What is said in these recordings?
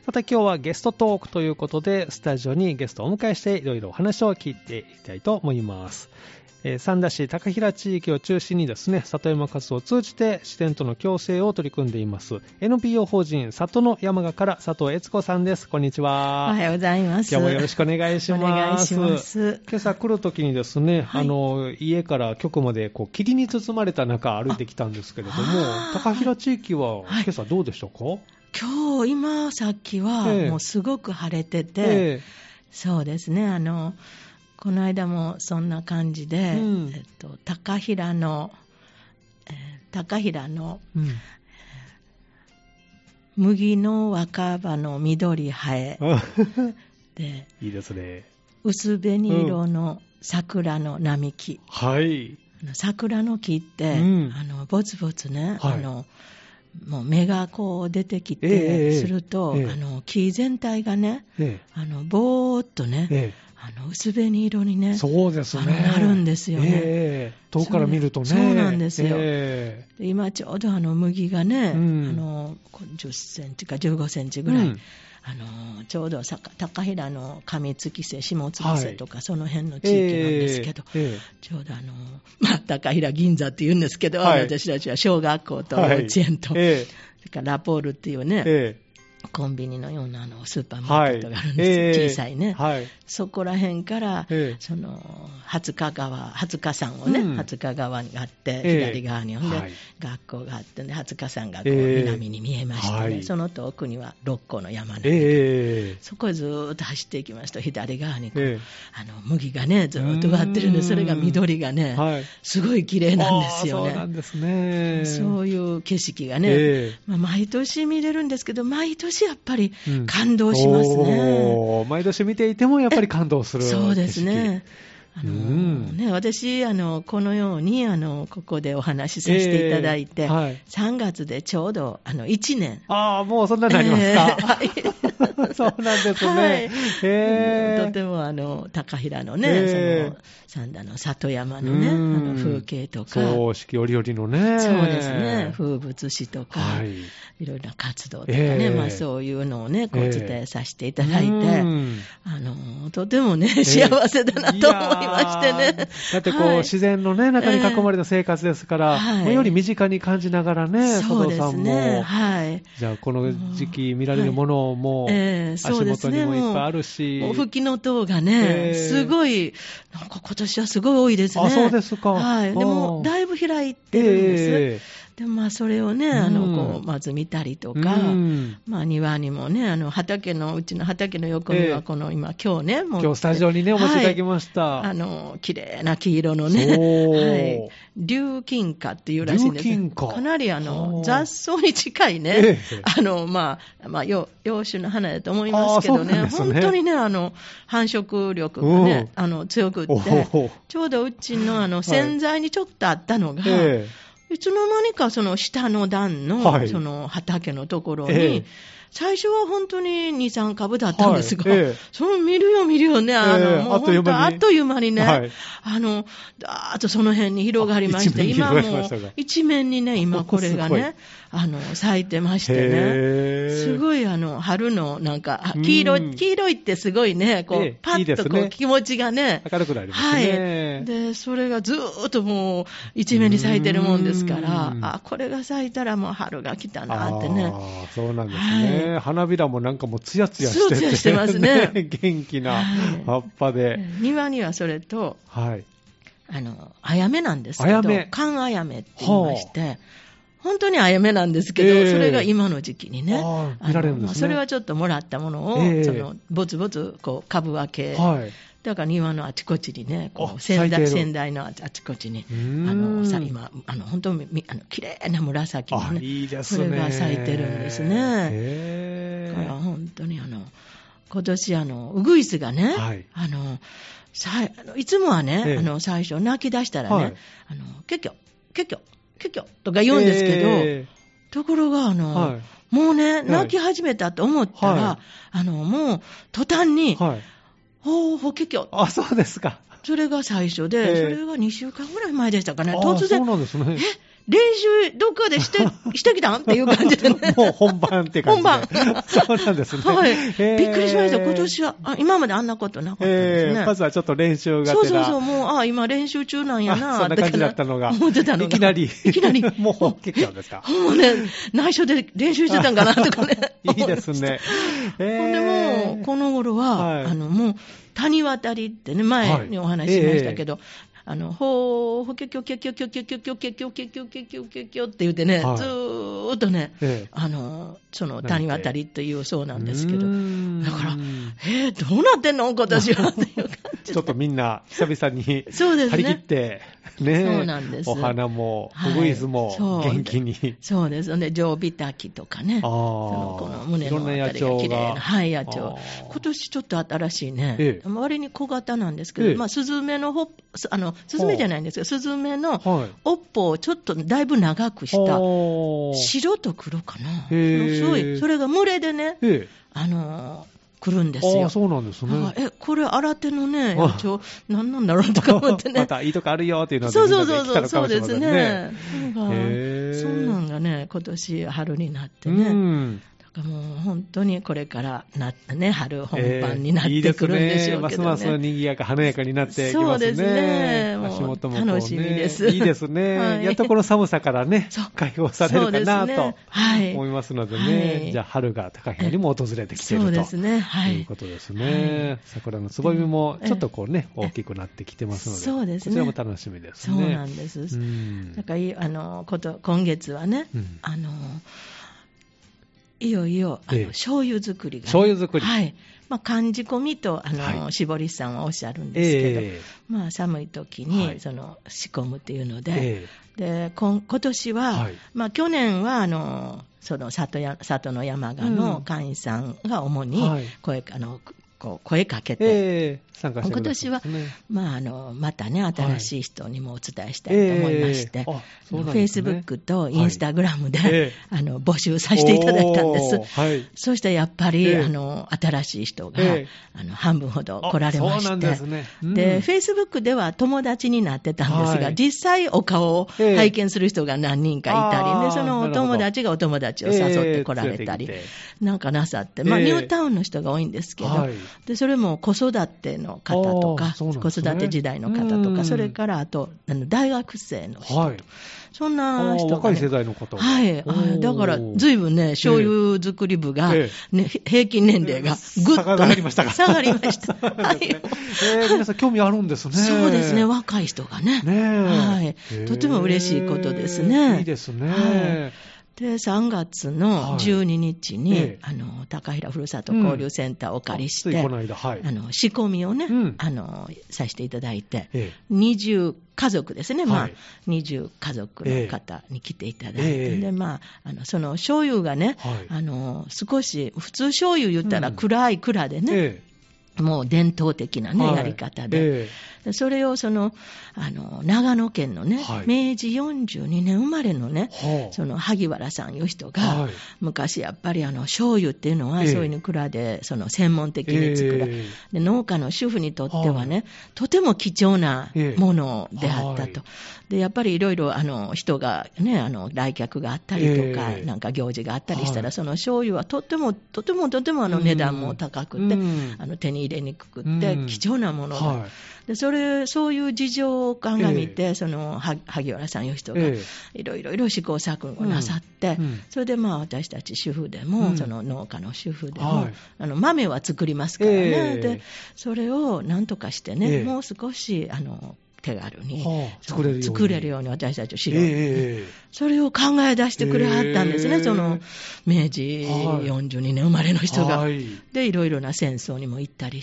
また今日はゲストトークということで、スタジオにゲストをお迎えしていろいろお話を聞いていきたいと思います。三田市高平地域を中心にですね、里山活動を通じて自然との共生を取り組んでいます NPO 法人里の山賀から佐藤悦子さんです。こんにちは。 おはようございます。 今日もよろしくお願いします。 お願いします。 今朝来るときにですね、はい、家から局まで霧に包まれた中歩いてきたんですけれども、高平地域は今朝どうでしょうか？はい、 今さっきはもうすごく晴れてて、そうですね、この間もそんな感じで、高平の、麦の若葉の緑生えで、 いいですね。 薄紅色の桜の並木、 はい、 桜の木って、ぼつぼつね、はい、もう芽がこう出てきて、すると、木全体がね、ぼーっとね、薄紅色にね、 そうですね、 なるんですよね。 遠くから見るとね。 そうなんですよ。今ちょうど麦がね、10センチか15センチぐらい、ちょうど高平の上月瀬、下月瀬とか、その辺の地域なんですけど、ちょうど高平銀座って言うんですけど、私たちは小学校と幼稚園と、それからラポールっていうね、コンビニのようなスーパーマーケットがあるんです、小さいね、そこら辺から、その20日山をね、20日川があって、左側に、学校があって、20日山がこう南に見えましてね、その遠くには六甲の山なんで、そこへずーっと走っていきますと、左側にこう、麦がね、ずーっと植わってるんで、それが緑がね、すごい綺麗なんですよね。 そうなんですね。 そういう景色がね、毎年見れるんですけど、毎年やっぱり感動しますね。 毎年見ていてもやっぱり感動する景色。 そうですね。私このようにここでお話しさせていただいて、3月でちょうど1年。 もうそんなになりますか？そうなんですね。 とても高平のね、三田の里山のね、風景とか、 四季折々のね、 そうですね、風物詩とか、いろいろな活動とかね、そういうのをね、こう伝えさせていただいて、とてもね、幸せだなと思いましてね。 だって自然のね、中に囲まれた生活ですから、より身近に感じながらね、佐藤さんも、じゃあこの時期見られるものも、足元にもいっぱいあるし、 フキノトウがね、すごい、なんか今年はすごい多いですね。 そうですか。 でもだいぶ開いてるんです。でもそれをね、まず見たりとか、庭にもね、うちの畑の横には、今日ね、 今日スタジオにね、お持ちいただきました。 綺麗な黄色のね、竜金花っていうらしいんです。かなり雑草に近いね、洋種の花だと思いますけどね、本当にね、繁殖力がね、強くって、ちょうどうちの洗剤にちょっとあったのが、いつの間にかその下の段のその畑のところに、最初は本当に2、3株だったんですが、その見るよね、もう本当あっという間にね、あとその辺に広がりまして、今もう一面にね、今これがね、咲いてましてね、すごい春のなんか、黄色いってすごいね、こう、パッとこう気持ちがね、 明るくなりますね。 で、それがずーっともう一面に咲いてるもんですから、これが咲いたらもう春が来たなってね。 そうなんですね。花びらもなんかもうツヤツヤしてて、 ツヤしてますね。 元気な葉っぱで。 庭にはそれと、あやめなんですけど、寒あやめって言いまして、本当にあやめなんですけど、それが今の時期にね、 見られるんですね。 それはちょっともらったものを、ぼつぼつこう株分け、だから庭のあちこちにね、仙台のあちこちに、今、本当に綺麗な紫のね、それが咲いてるんですね。だから本当に今年ウグイスがね、いつもはね、最初泣き出したらね、ケキョ、ケキョ、ケキョとか言うんですけど、ところがもうね、泣き始めたと思ったら、もう途端に、ケキョ。 そうですか。 それが最初で、それが2週間ぐらい前でしたかね。突然、 練習どっかでしてきたんっていう感じでね。 もう本番って感じで。 本番。 そうなんですね。 はい。びっくりしました。今年は、今まであんなことなかったんですね。 まずはちょっと練習がてら。 そう、もう、今練習中なんやな。 そんな感じだったのが。 思ってたのが。 いきなり。もう結構ですか。 もうね、内緒で練習してたんかなとかね。 いいですね。 ほんでもう、この頃は、もう、谷渡りってね、前にお話ししましたけど、ほー、キョキョキョキョキョキョキョキョキョキョキョキョキョキョキョキョって言ってね、ずーっとね、その谷渡りっていうそうなんですけど、だから、どうなってんの今年はっていう感じ。 ちょっとみんな久々に張り切って、 ね、そうなんです。 お花も、ウグイスも元気に。 そうですね、常備滝とかね、この胸のあたりが綺麗な、はい、野鳥。今年ちょっと新しいね、割に小型なんですけど、スズメのスズメじゃないんですけど、スズメの尾っぽをちょっとだいぶ長くした白と黒かな、すごい、それが群れでね、来るんですよ。 そうなんですね。 これ新手のね、野鳥何なんだろうとか思ってね。 またいいとこあるよっていうので、 そうですね。そんなんがね、今年春になってね。もう本当にこれから春本番になってくるんでしょうけどね。 ますます賑やか華やかになってきますね。 そうですね。 足元も楽しみです。 いいですね。やっとこの寒さからね、解放されるかなと思いますのでね。じゃあ春が高平にも訪れてきているということですね。桜のつぼみもちょっとこうね、大きくなってきてますので、 そうですね。 こちらも楽しみですね。 そうなんです。だから今月はね、いよいよ醤油作りが、 醤油作り、 寒仕込みと絞り師さんはおっしゃるんですけど、寒い時に仕込むっていうので、で今年は、去年はその里の山鹿の会員さんが主に声かけて、 参加してくださいますね。 今年は、またね、新しい人にもお伝えしたいと思いまして、フェイスブックとインスタグラムで、募集させていただいたんです。そしてやっぱり、新しい人が、半分ほど来られまして、で、フェイスブックでは友達になってたんですが、実際お顔を拝見する人が何人かいたり、で、そのお友達がお友達を誘って来られたり、なんかなさって、ニュータウンの人が多いんですけど、でそれも子育ての方とか、子育て時代の方とか、それからあと大学生の人と、そんな人が、 若い世代の方が、 だからずいぶんね、醤油作り部が、平均年齢がぐっと、 下がりましたか。 下がりました。 皆さん興味あるんですね。 そうですね、若い人がね、とても嬉しいことですね。 いいですね。 で、3月の12日に、高平ふるさと交流センターをお借りして、仕込みをね、させていただいて、20家族ですね、20家族の方に来ていただいて、で、その醤油がね、少し、普通醤油言ったら暗い蔵でね、もう伝統的なね、やり方で。それを長野県のね、明治42年生まれのね、萩原さんいう人が、昔やっぱり醤油っていうのは、そういう蔵で専門的に作る。で、農家の主婦にとってはね、とても貴重なものであったと。で、やっぱりいろいろ人がね、来客があったりとか、なんか行事があったりしたら、その醤油はとても値段も高くて、手に入れにくくって貴重なものだ。でそういう事情を鑑みて、萩原さんいう人がいろいろ試行錯誤なさって、それで私たち主婦でも、農家の主婦でも、豆は作りますからね、でそれをなんとかしてね、もう少し手軽に作れるように私たちを知る、それを考え出してくれはったんですね、明治42年生まれの人が。で、いろいろな戦争にも行ったりして、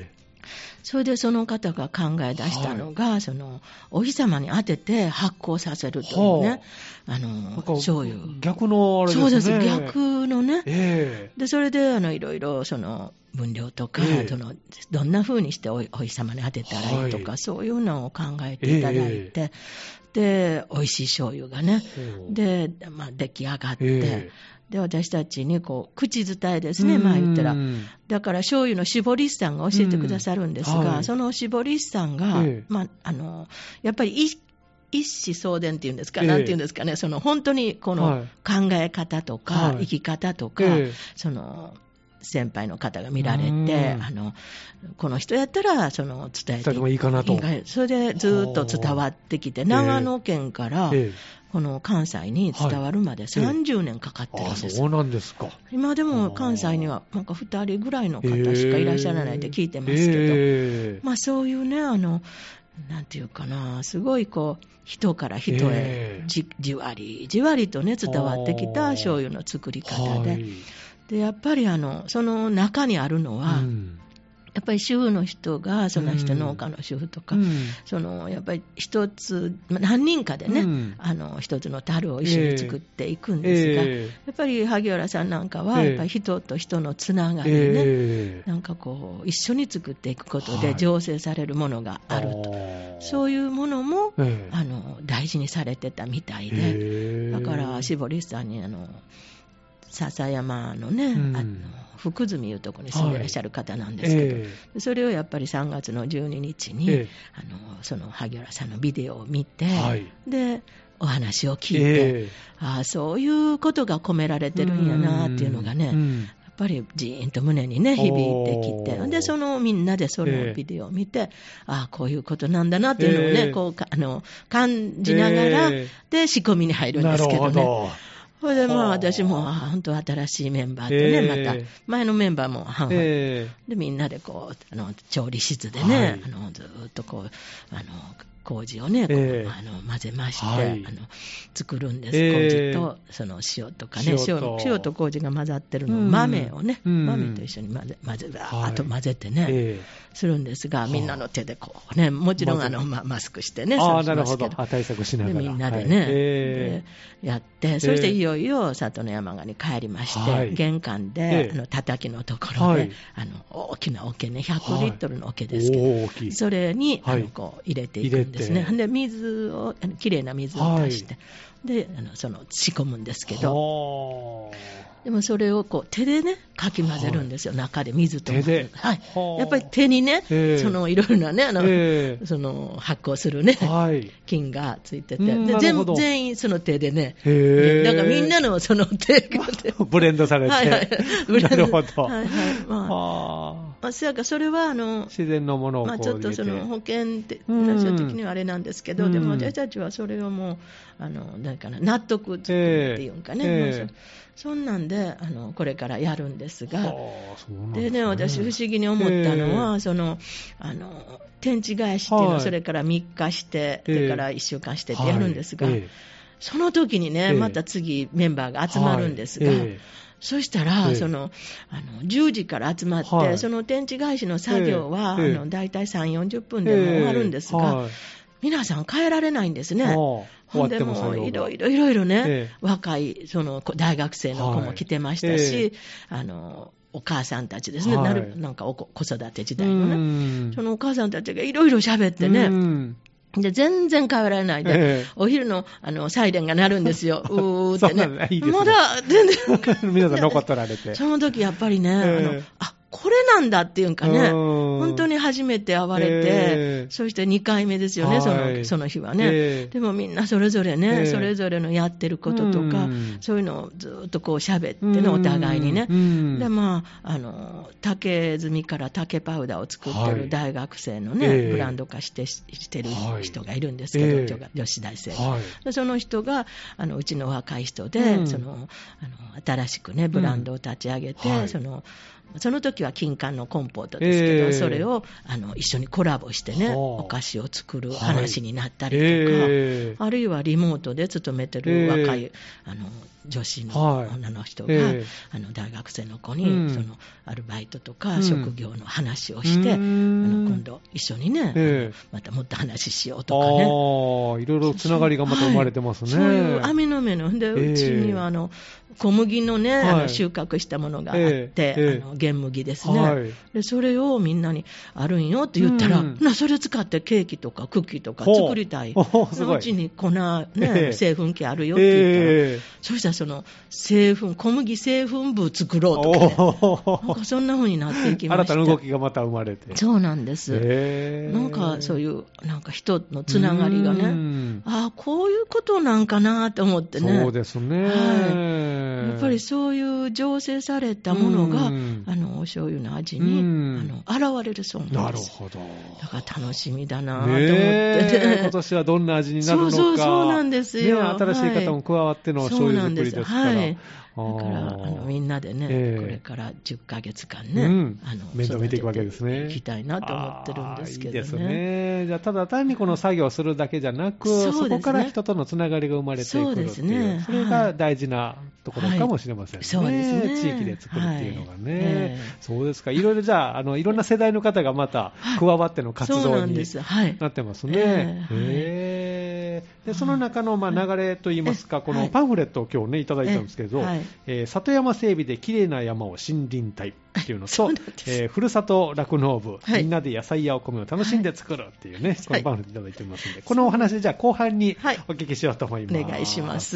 それでその方が考え出したのが、お日様に当てて発酵させるというね、醤油。 逆のあれですね。 そうです、逆のね。で、それでいろいろ分量とか、どんな風にしてお日様に当てたらいいとか、そういうのを考えていただいて、で、美味しい醤油がね、で、出来上がって、で、私たちに口伝えですね、言ったら。だから醤油の絞り師さんが教えてくださるんですが、その絞り師さんが、やっぱり意一子相伝っていうんですか、なんていうんですかね、その本当にこの考え方とか、生き方とか、その先輩の方が見られて、この人やったら伝えてもいいかなと。それでずっと伝わってきて、長野県からこの関西に伝わるまで30年かかってるんです。 そうなんですか。 今でも関西にはなんか2人ぐらいの方しかいらっしゃらないって聞いてますけど、そういうね、なんていうかな、すごいこう人から人へじわりじわりとね伝わってきた醤油の作り方で、でやっぱりその中にあるのは、やっぱり主婦の人が、その人農家の主婦とか、やっぱり一つ、何人かでね、一つの樽を一緒に作っていくんですが、やっぱり萩原さんなんかは、やっぱり人と人のつながりね、なんかこう、一緒に作っていくことで醸成されるものがあると。そういうものも、大事にされてたみたいで、だから、絞りさんに笹山のね、福住いうところに住んでいらっしゃる方なんですけど、それをやっぱり3月の12日に、その萩原さんのビデオを見て、でお話を聞いて、そういうことが込められてるんやなっていうのがね、やっぱりジーンと胸にね響いてきて、でみんなでそのビデオを見て、こういうことなんだなっていうのをね、こう感じながらで仕込みに入るんですけどね。それで私も本当新しいメンバーとね、また前のメンバーも半々でみんなでこう調理室でね、ずっとこう麹をね、混ぜまして、作るんです。麹とその塩とかね、塩と麹が混ざってるのを豆をね、豆と一緒に混ぜてね、するんですが、みんなの手でこうね、もちろんマスクしてね、 なるほど、対策しながらみんなでね、やって、そしていよいよ里の山鹿に帰りまして、玄関で叩きのところで大きな桶ね、100リットルの桶ですけど、それにこう入れていくんですね。で水をきれいな水を足して、で仕込むんですけど、でもそれをこう手でねかき混ぜるんですよ、中で水と。やっぱり手にね、いろいろなね発酵するね、菌がついてて、で全員その手でね、だからみんなのその手でブレンドされて、なるほど。 それは自然のものをちょっとその保険的にはあれなんですけど、でも私たちはそれをもう何かな、納得作るっていうんかね、そんなんでこれからやるんですが、でね、私不思議に思ったのは、天地返しっていうのをそれから3日して、それから1週間してってやるんですが、その時にね、また次メンバーが集まるんですが、そしたら、10時から集まって、その天地返しの作業は、だいたい3、40分でも終わるんですが、皆さん帰られないんですね。ほんでもういろいろね、若い大学生の子も来てましたし、お母さんたちですね、なんか子育て時代のね、そのお母さんたちがいろいろ喋ってね、で全然帰られないで、お昼のサイレンが鳴るんですよ、うーってね、まだ全然皆さん残ってられて、 その時やっぱりね、これなんだっていうんかね、本当に初めて会われて、そして2回目ですよね、その日はね。でもみんなそれぞれね、それぞれのやってることとか、そういうのをずっとこう喋ってね、お互いにね。で、竹炭から竹パウダーを作ってる大学生のね、ブランド化してる人がいるんですけど、女子大生。その人がうちの若い人で、新しくね、ブランドを立ち上げて、その時は金柑のコンポートですけど、それを一緒にコラボしてね、お菓子を作る話になったりとか、あるいはリモートで勤めてる若い女子の女の人が、大学生の子にそのアルバイトとか職業の話をして、今度一緒にね、またもっと話しようとかね、 いろいろつながりがまた生まれてますね。 そういう網の目ので、うちには小麦のね、収穫したものがあって、玄麦ですね、でそれをみんなにあるんよって言ったら、それ使ってケーキとかクッキーとか作りたい。そのうちに粉、製粉機あるよって言ったら、そしたらその小麦製粉部作ろうとかね、なんかそんな風になっていきました。 新たな動きがまた生まれて。 そうなんです。なんかそういうなんか人のつながりがね、こういうことなんかなと思ってね。 そうですね。 やっぱりそういう醸成されたものがお醤油の味に現れるそうなんです。 なるほど。 だから楽しみだなと思って、 今年はどんな味になるのか。 そうなんですよ。 新しい方も加わっての醤油作りですから。 だからみんなでね、これから10ヶ月間ね、 面倒見ていくわけですね。 いきたいなと思ってるんですけどね。 いいですね。じゃあただ単にこの作業をするだけじゃなく、そこから人とのつながりが生まれていくっていう、それが大事なところかもしれませんね。 そうですね。 地域で作るっていうのがね。そうですか。いろいろじゃあいろんな世代の方がまた加わっての活動になってますね。でその中の流れといいますか、このパンフレットを今日ねいただいたんですけど、里山整備できれいな山を森林帯っていうのと、ふるさと酪農部、みんなで野菜やお米を楽しんで作るっていうね、このパンフレットいただいておりますので、このお話じゃあ後半にお聞きしようと思います。 お願いします。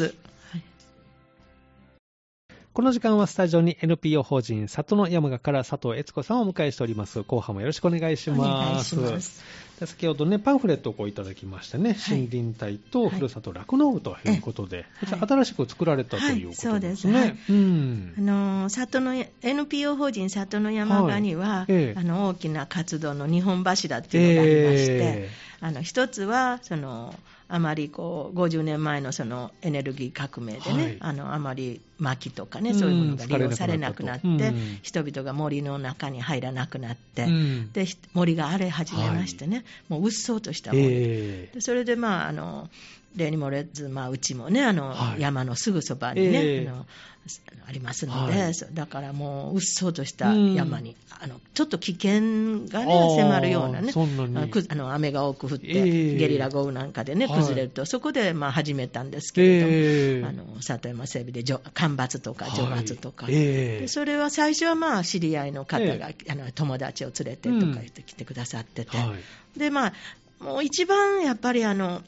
この時間はスタジオに NPO 法人里の山鹿から佐藤悦子さんをお迎えしております。後半もよろしくお願いします。お願いします。先ほどね、パンフレットをいただきましたね。森林帯とふるさと酪農部ということで、新しく作られたということですね。 里の NPO 法人里の山鹿には、大きな活動の2本柱っていうのがありまして、一つはあまり50年前のそのエネルギー革命でね、あまり薪とかね、そういうものが利用されなくなって、人々が森の中に入らなくなって、で森が荒れ始めましてね、もううっそうとした森で、それで例に漏れず、うちもね山のすぐそばにね、ありますので、だからもううっそうとした山に、ちょっと危険がね迫るようなね、雨が多く降ってゲリラ豪雨なんかでね崩れると、そこで始めたんですけれども、里山整備で間伐とか除伐とか、でそれは最初は知り合いの方が、友達を連れてとか言って来てくださってて、でもう一番やっぱり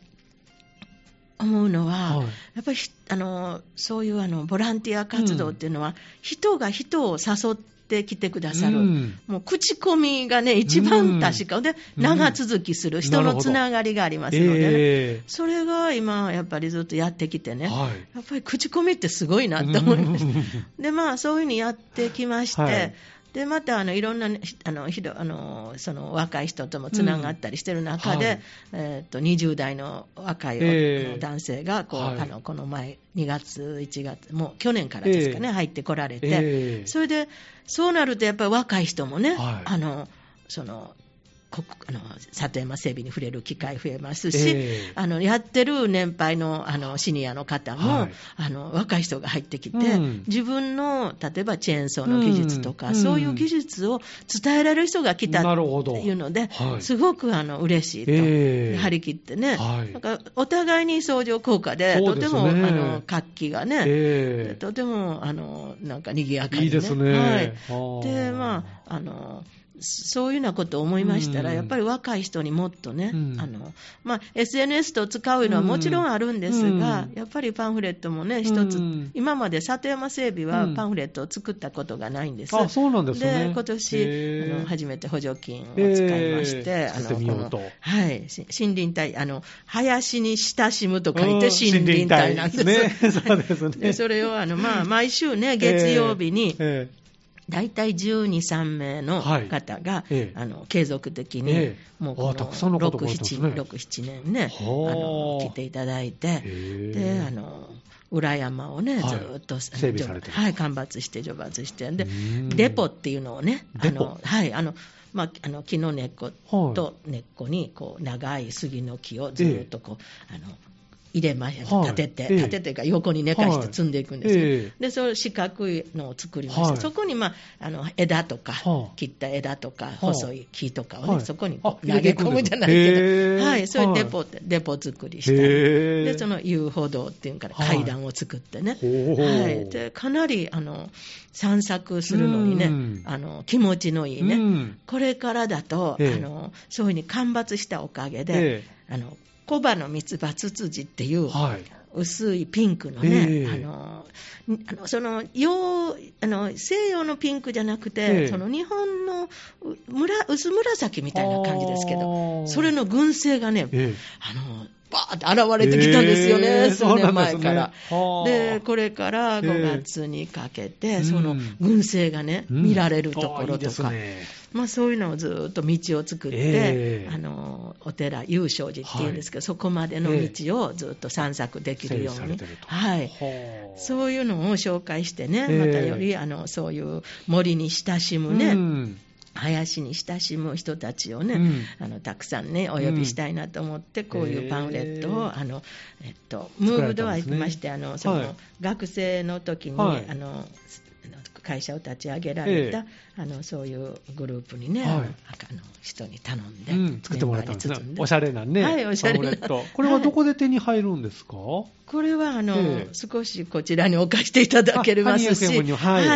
思うのは、やっぱりそういうボランティア活動っていうのは、人が人を誘ってきてくださる、もう口コミがね一番確かで、長続きする人のつながりがありますので、ね、それが今やっぱりずっとやってきてね、やっぱり口コミってすごいなと思いました。でそういうふうにやってきまして、でまたいろんなその若い人ともつながったりしている中で、20代の若い男性がこの前2月1月もう去年からですかね、入ってこられて、それでそうなるとやっぱり若い人もね、里山整備に触れる機会増えますし、やってる年配のシニアの方も、若い人が入ってきて、自分の例えばチェーンソーの技術とか、そういう技術を伝えられる人が来たっていうので、すごく嬉しいと、張り切ってね、なんかお互いに相乗効果で、とても活気がね、とてもなんか賑やかにね。 いいですね。 でそういうようなことを思いましたら、やっぱり若い人にもっとね、SNS と使うのはもちろんあるんですが、やっぱりパンフレットもね、一つ、今まで里山整備はパンフレットを作ったことがないんです。 そうなんですね。 で、今年初めて補助金を使いまして、森林帯、林に親しむと書いて森林帯なんです。 そうですね。 それを毎週ね、月曜日に、大体12、3名の方が、継続的に、もうこの6、7年ね、来ていただいて、で、裏山をね、ずっと、 整備されてる。 間伐して、除伐して、で、デポっていうのをね、木の根っこと根っこに、長い杉の木をずっと入れまして、立ててというか横に寝かして積んでいくんですよ。で、それ四角いのを作りました。そこに、枝とか、切った枝とか、細い木とかをね、そこに投げ込むじゃないけど、はい、それデポ作りしたり、で、その遊歩道っていうから階段を作ってね、はい、で、かなり、散策するのにね、気持ちのいいね、これからだと、そういうふうに間伐したおかげで、コバのミツバツツジっていう、薄いピンクのね、西洋のピンクじゃなくて、その日本の薄紫みたいな感じですけど、それの群生がね、バーって現れてきたんですよね、数年前から。で、これから5月にかけて、その群生がね、見られるところとか、そういうのをずっと道を作って、お寺、有勝寺っていうんですけど、そこまでの道をずっと散策できるように、はい、そういうのを紹介してね、またよりそういう森に親しむね、林に親しむ人たちをね、たくさんね、お呼びしたいなと思って、こういうパンフレットを、ムーブドア行きまして、学生の時に、会社を立ち上げられた、そういうグループにね、人に頼んで、 作ってもらったんですね。おしゃれなね、はい、おしゃれなパンフレット。これはどこで手に入るんですか？ これは少しこちらに置かせていただけますし、はい、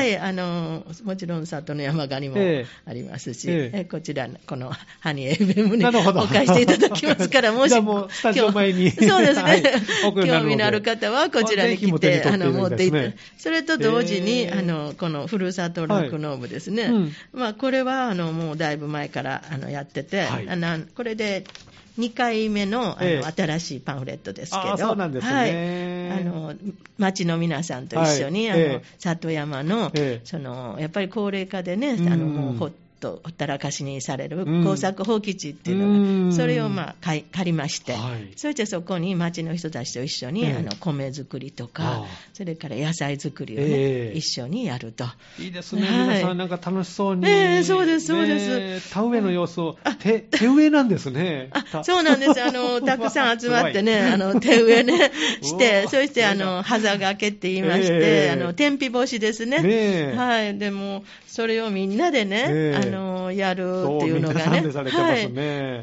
もちろん里の山鹿にもありますし、こちらこのハニー FM に置かせていただきますから、もしじゃあもうスタジオ前にそうですね、興味のある方はこちらに来て持っていって、それと同時にこのふるさと酪農部ですね、これはもうだいぶ前からやってて、これで2回目の、新しいパンフレットですけど、 そうなんですね。 はい、町の皆さんと一緒に、里山の、やっぱり高齢化でね、もうほったらかしにされる耕作放棄地っていうのが、それを借りまして、そしてそこに町の人たちと一緒に、米作りとか、それから野菜作りをね、一緒にやると。 いいですね、皆さんなんか楽しそうに。 そうです、そうです。 田植えの様子を、手植えなんですね。 そうなんです。たくさん集まってね、手植えね、して、そして端掛けって言いまして、天日干しですね。はい。でも、それをみんなでね、やるっていうのがね。はい。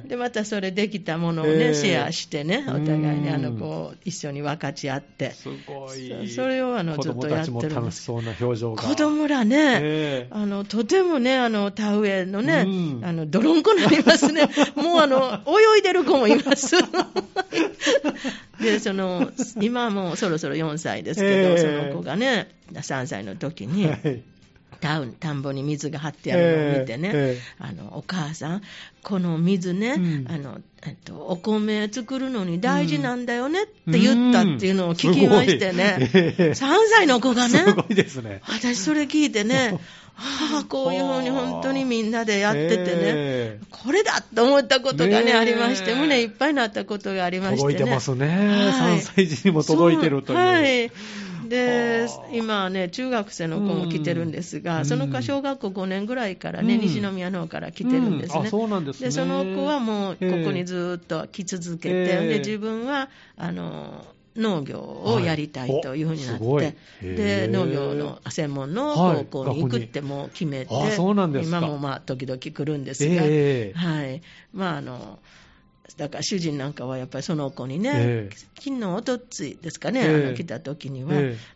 で、またそれできたものをね、シェアしてね、お互いに一緒に分かち合って。 すごい。 それをずっとやってるんです。 子供たちも楽しそうな表情が。 子供らね、とてもね、田植えのね、泥んこになりますね。もう泳いでる子もいます。で、今はもうそろそろ4歳ですけど、その子がね、3歳の時に、田んぼに水が張ってあるのを見てね、お母さん、この水ね、お米作るのに大事なんだよねって言ったっていうのを聞きましてね、3歳の子がね、 すごいですね。 私それ聞いてね、こういうふうに本当にみんなでやっててね、これだと思ったことがね、ありまして、胸いっぱいになったことがありましてね。 届いてますね。3歳児にも届いてるという。 はい。で、今ね、中学生の子も来てるんですが、その子は小学校5年ぐらいからね、西宮の方から来てるんですね。 そうなんですね。 で、その子はもうここにずっと来続けて、で、自分は、農業をやりたいというふうになって、で、農業の専門の高校に行くってもう決めて、今も時々来るんですが、はい。だから主人なんかはやっぱりその子にね、昨日おとついですかね、来た時には、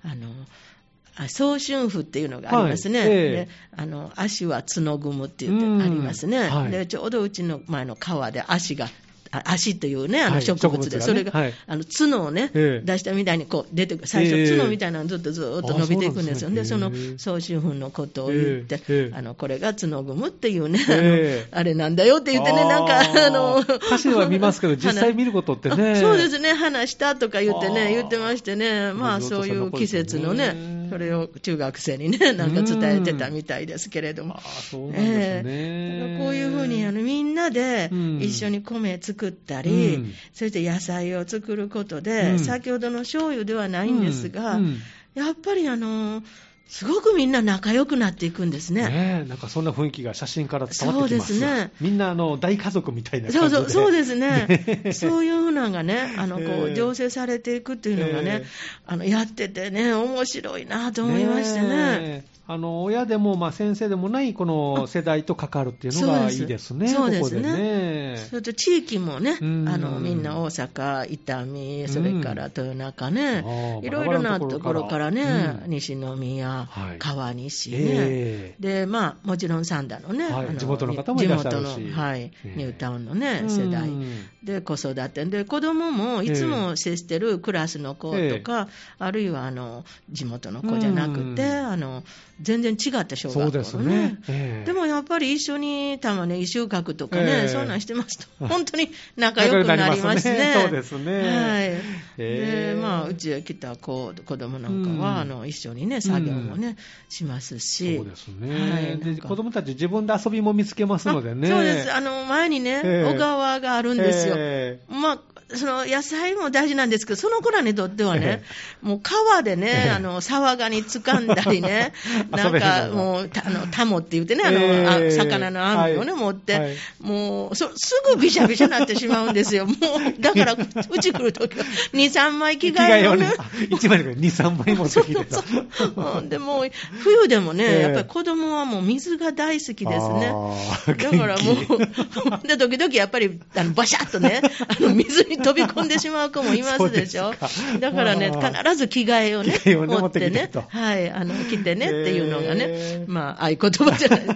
早春符っていうのがありますね。で、足は角組むって言ってありますね。で、ちょうどうちの前の川で足というね、植物で、それが、角をね、出したみたいにこう出てくる。最初、角みたいなのずっと伸びていくんですよ。で、その早春粉のことを言って、これが角組むっていうね、あれなんだよって言ってね、なんか、 歌詞は見ますけど、実際見ることってね。 そうですね、話したとか言ってね、言ってましてね、そういう季節のね、それを中学生にね、なんか伝えてたみたいですけれども。 そうなんですね。 こういうふうにみんなで一緒に米作ったり、そして野菜を作ることで、先ほどの醤油ではないんですが、やっぱりすごくみんな仲良くなっていくんですね。 なんかそんな雰囲気が写真から伝わってきます。 そうですね。 みんな大家族みたいな感じで。 そうですね。そういうのがね、醸成されていくっていうのがね、やっててね、面白いなと思いましてね。 親でも、先生でもないこの世代と関わるっていうのがいいですね。 そうですね。 ここでね。 それと地域もね、みんな大阪、伊丹、それから豊中ね、いろいろなところからね、西宮、川西ね、で、もちろん三田のね、 地元の方もいらっしゃるし、 ニュータウンのね、世代で子育てで、子供もいつも接してるクラスの子とか、あるいは地元の子じゃなくて、全然違った小学校のね。でもやっぱり一緒にたまに収穫とかね、そんなんしてますと、本当に仲良くなりますね。 そうですね。 で、うちへ来た子供なんかは、一緒にね、作業もね、しますし。 そうですね。で、子供たち自分で遊びも見つけますのでね。 そうです。前にね、小川があるんですよ。その野菜も大事なんですけど、その子らにとってはね、もう川でね、沢ガニ掴んだりね、なんかもう、タモって言ってね、魚の網をね、持って、もう、すぐびしゃびしゃになってしまうんですよ。もう、だから、うち来るときは、2、3枚着替えをね。 1枚で2、3枚持ってきてた。 でも、冬でもね、やっぱり子供はもう水が大好きですね。だからもう、で、時々やっぱり、バシャッとね、水に飛び込んでしまう子もいますでしょ。だからね、必ず着替えをね、持ってね、着てねっていうのがね、合言葉じゃない。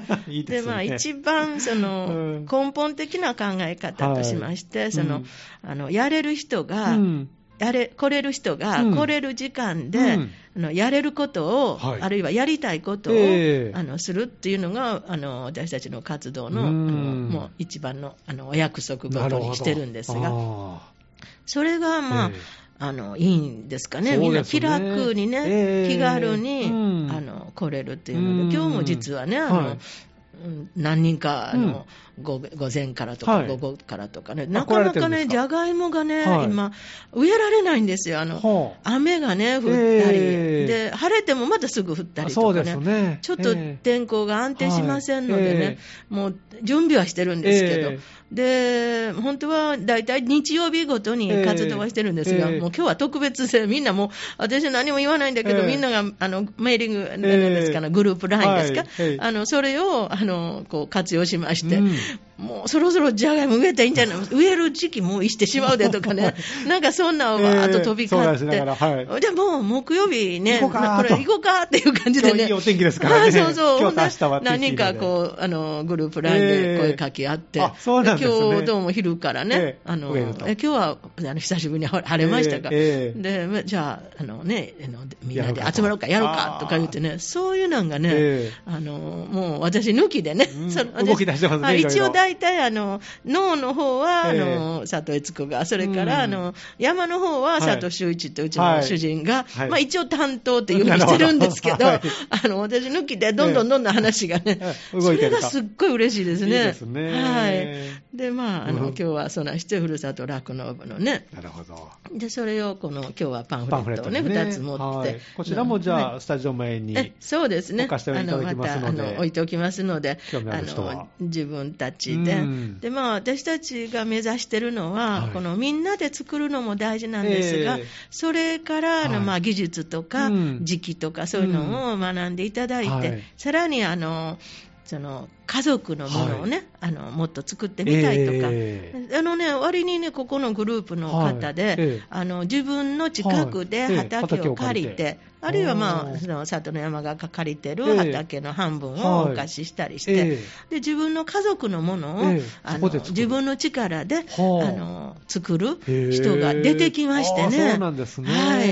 で、一番根本的な考え方としまして、やれる人が、来れる人が来れる時間で、やれることを、あるいはやりたいことを、するっていうのが、私たちの活動の、もう一番の、お約束事にしてるんですが、それがいいんですかね。みんな気楽にね、気軽に、来れるっていうので、今日も実はね、何人か午前からとか午後からとかね、なかなかね、じゃがいもがね、今、植えられないんですよ。雨がね、降ったり、で、晴れてもまたすぐ降ったりとかね、ちょっと天候が安定しませんのでね、もう準備はしてるんですけど、で、本当はだいたい日曜日ごとに活動はしてるんですが、もう今日は特別で、みんなもう、私何も言わないんだけど、みんながメーリング、何ですかね、グループ LINE ですか、それをこう活用しまして、もうそろそろじゃがいも植えたらいいんじゃない、植える時期もうしてしまうでとかね、なんかそんなのわーっと飛び交って、でもう木曜日ね、これ行こうかっていう感じでね、 いいお天気ですからね、 そうそう、 今日と明日は何人かこうグループ LINE で声かけ合って、今日どうも昼からね、今日は久しぶりに晴れましたか、でじゃあみんなで集まろうか、やろうかとか言ってね、そういうのがね、もう私抜きでね、 動き出してますね。 一応大体脳の方は佐藤悦子が、それから山の方は佐藤修一とうちの主人が、一応担当っていうふうにしてるんですけど、私抜きでどんどん話がね、それがすっごい嬉しいですね。 いいですね。 はい。で、今日はそのしてふるさと酪農部のね。 なるほど。 で、それを今日はパンフレットをね、2つ持って。 こちらもじゃあ、スタジオ前に。 そうですね。 置かせていただきますので。 置いておきますので、自分たちで。で、私たちが目指してるのは、このみんなで作るのも大事なんですが、それから技術とか時期とかそういうのを学んでいただいて、さらにその家族のものをね、もっと作ってみたいとか、割にね、ここのグループの方で、自分の近くで畑を借りて、あるいはその里の山が借りてる畑の半分をお貸ししたりして、で自分の家族のものを、自分の力で作る人が出てきましてね。 そうなんですね。 はい。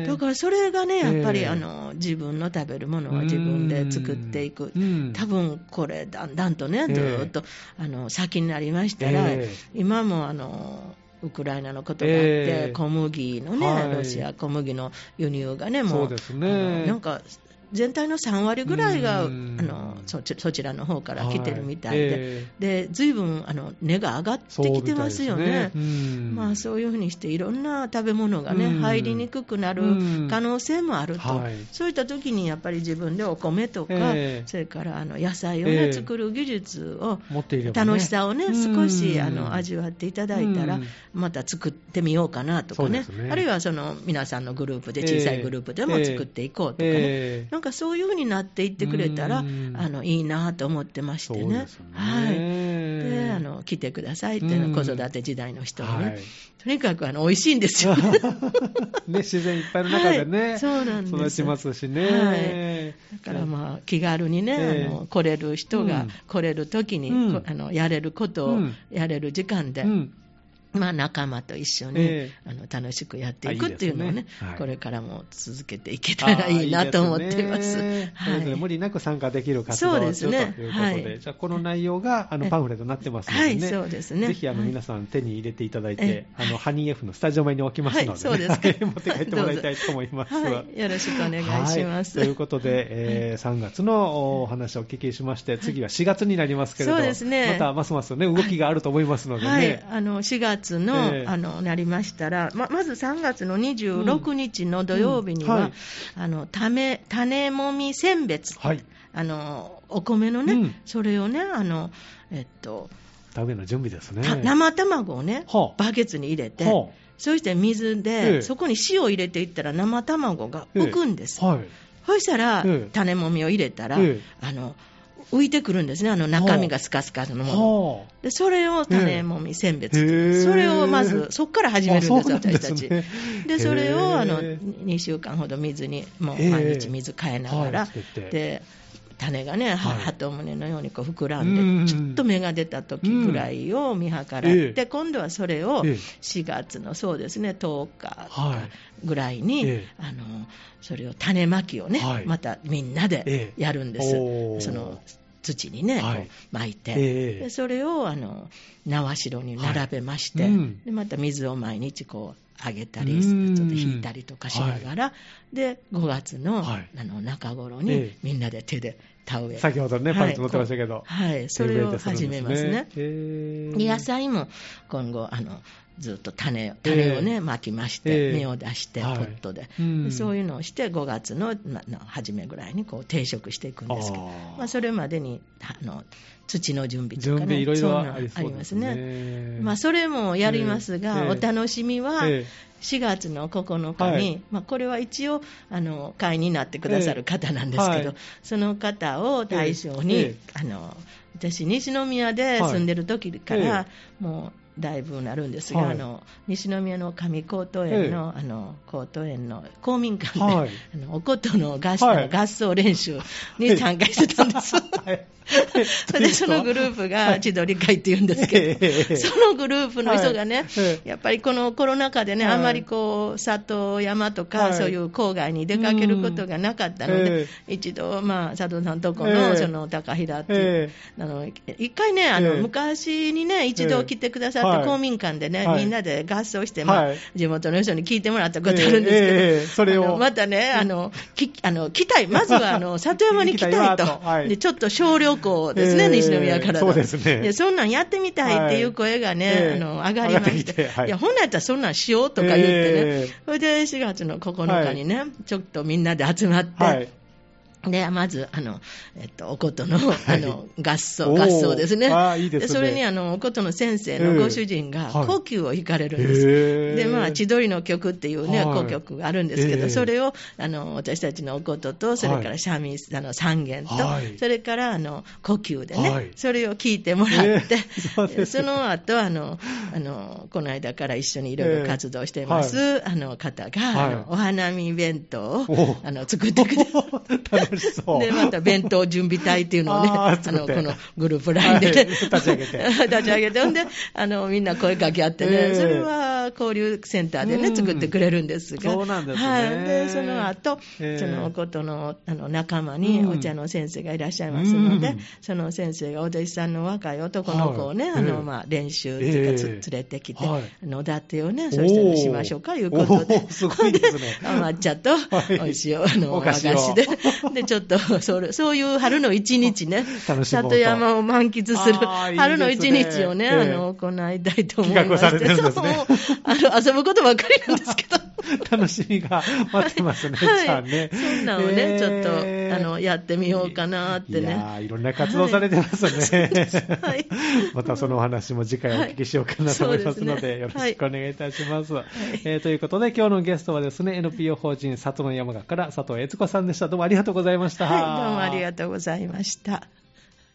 だからそれがね、やっぱり自分の食べるものは自分で作っていく。多分これだんだんとね、ずーっと先になりましたら、今もウクライナのことがあって、小麦のね、ロシア小麦の輸入がね、もう、なんか全体の3割ぐらいがそちらの方から来てるみたいで、で随分値が上がってきてますよね。まあ、そういうふうにしていろんな食べ物がね、入りにくくなる可能性もあると、そういった時にやっぱり自分でお米とか、それから野菜をね、作る技術を、楽しさをね、少し味わっていただいたら、また作ってみようかなとかね、あるいは皆さんのグループで、小さいグループでも作っていこうとかね、なんかそういうふうになっていってくれたらいいなと思ってましてね。はい。で来てくださいって子育て時代の人にね、とにかく美味しいんですよね。 自然いっぱいの中でね、 そうなんです。 育ちますしね。 だからまあ気軽にね、来れる人が来れる時に、やれることをやれる時間で、まあ、仲間と一緒に、楽しくやっていくっていうのをね、これからも続けていけたらいいなと思っています。 無理なく参加できる活動をしようということで、じゃあこの内容がパンフレットになってますのでね、 そうですね、 ぜひ皆さん手に入れていただいて、ハニー F のスタジオ前に置きますので、 そうです持って帰ってもらいたいと思います。 よろしくお願いします。 ということで、3月のお話をお聞きしまして、次は4月になりますけれど、 そうですね、 またますますね、動きがあると思いますのでね。 4月の、なりましたら、まず3月の26日の土曜日には、種もみ選別、お米のね、それをね、 田植えの準備ですね。 生卵をね、バケツに入れて、そして水で、そこに塩を入れていったら生卵が浮くんです。そしたら、種もみを入れたら、浮いてくるんですね、中身がスカスカのもの。で、それを種もみ選別。それをまず、そこから始めるんです、私たち。で、それを2週間ほど水に、もう毎日水変えながら、で、種がね、鳩胸のようにこう膨らんで、ちょっと芽が出た時ぐらいを見計らって、今度はそれを4月のそうですね、10日ぐらいに、それを種まきをね、またみんなでやるんです。その土にね、こう巻いて、でそれを縄代に並べまして、でまた水を毎日こうあげたり、ちょっと引いたりとかしながら、で5月の、中頃にみんなで手で田植え、 先ほどね、パンツ持ってましたけど、 それを始めますね。野菜も今後ずっと種をね、まきまして、芽を出して、ポットで、そういうのをして、5月の初めぐらいにこう定食していくんですけど、それまでに土の準備とかね、 いろいろありますね。それもやりますが、お楽しみは、4月の9日に、これは一応会員になってくださる方なんですけど、その方を対象に、私、西宮で住んでる時から、もう、だいぶなるんですが、西宮の上高等園の、高等園の公民館で、お琴の合奏練習に参加してたんです。でそのグループが千鳥会っていうんですけど、そのグループの人がね、やっぱりこのコロナ禍でね、あんまりこう里山とか、そういう郊外に出かけることがなかったので、一度、佐藤さんとこのその高平っていう、一回ね、昔にね、一度来てくださって、公民館でね、みんなで合奏して、地元の人に聞いてもらったことあるんですけど、それをまたね、来たい、まずは里山に来たいと、でちょっと小旅行ですね、西宮からそうですね。 でそんなんやってみたいっていう声がね、上がりまして、いや、ほんなんやったらそんなんしようとか言ってね、それで4月の9日にね、ちょっとみんなで集まって、でまずお琴の合奏ですね。 いいですね。 でそれにお琴の先生のご主人が胡弓を弾かれるんです。で千鳥の曲っていうね古曲があるんですけど、それを私たちのお琴と、それから三三弦と、それから胡弓でね、それを聴いてもらって、その後この間から一緒にいろいろ活動しています方がお花見弁当を作ってくれる。でまた弁当準備隊っていうのをね、このグループ LINE で、立ち上げて、ほんでみんな声かけ合ってね、それは交流センターでね、作ってくれるんですが、 そうなんですね。 でその後、そのおことの仲間にお茶の先生がいらっしゃいますので、その先生がお弟子さんの若い男の子をね、練習っていうか連れてきて、野立てをね、そうしたらしましょうかいうことで、 すごいですね。 抹茶とおいしい和菓子ででちょっとそういう春の一日ね、里山を満喫する春の一日をね、行いたいと思いまして、企画されてるんですね。遊ぶことばっかりなんですけど。 楽しみが待ってますね、 はい、 じゃあね。 そんなのをね、ちょっとやってみようかなってね。 いろんな活動されてますね。はい、またそのお話も次回お聞きしようかなと思いますので、よろしくお願いいたします。はい、ということで今日のゲストはですね、NPO 法人里の山学から佐藤悦子さんでした。どうもありがとうございました。 はい、どうもありがとうございました。